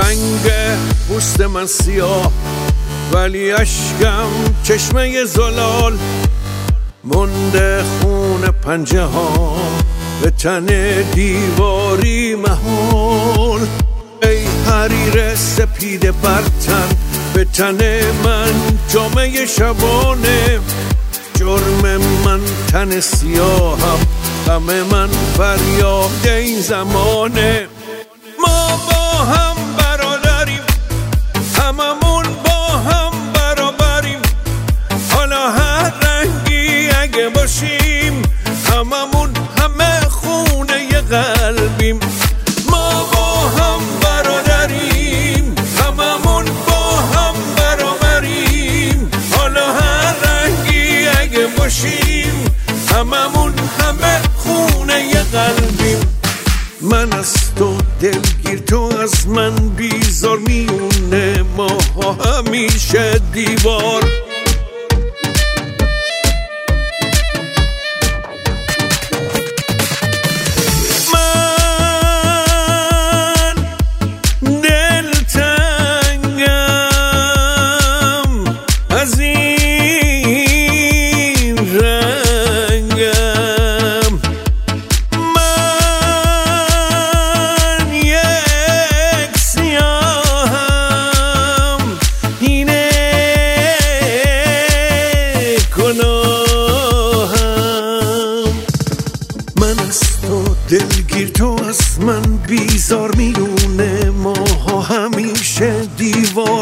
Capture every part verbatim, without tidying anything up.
رنگ پوست من سیاه ولی اشکم چشمه زلال، مونده خون پنجه ها به تن دیواری محال. ای حریر سپید برتن به تن من جامعه شبانه، جرم من تن سیاهم، غم من فریاد این زمانه. ما با هم برادریم، هممون با هم برابریم، حالا هر رنگی اگه باشیم هممون همه خونه قلبیم. ما با هم برادریم، هممون با هم برابریم، حالا هر رنگی اگه باشیم هممون همه خونه قلبیم. من از تو دلگیر، تو از من بیزار، میونه ما همیشه دیوار. دلگیر، تو از من بیزار، میونه ما همیشه دیوار.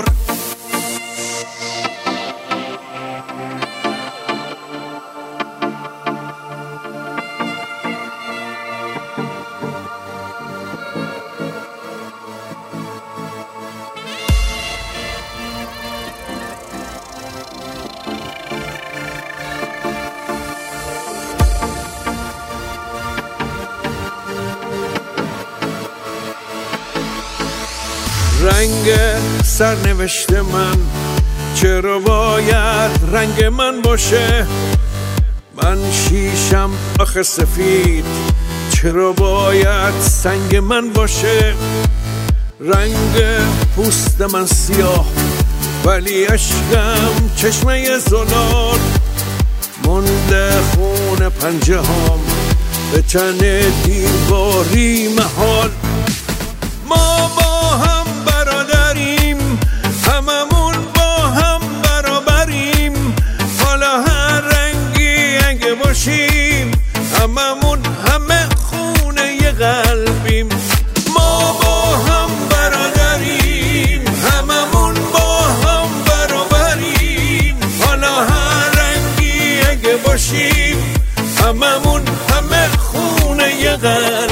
رنگ سرنوشت من چرا باید رنگ من باشه؟ من شیشم آخه سفید، چرا باید سنگ من باشه؟ رنگ پوست من سیاه ولی اشکم چشمه زلال، مونده خون پنجه هام به تن دیواری محال. ما با هم برادریم، هممون با هم برابریم، حالا هر رنگی اگه باشیم هممون همه خونه قلبیم. ما با هم برادریم، هممون با هم برابریم، حالا هر رنگی اگه باشیم هممون همه خونه قلبیم.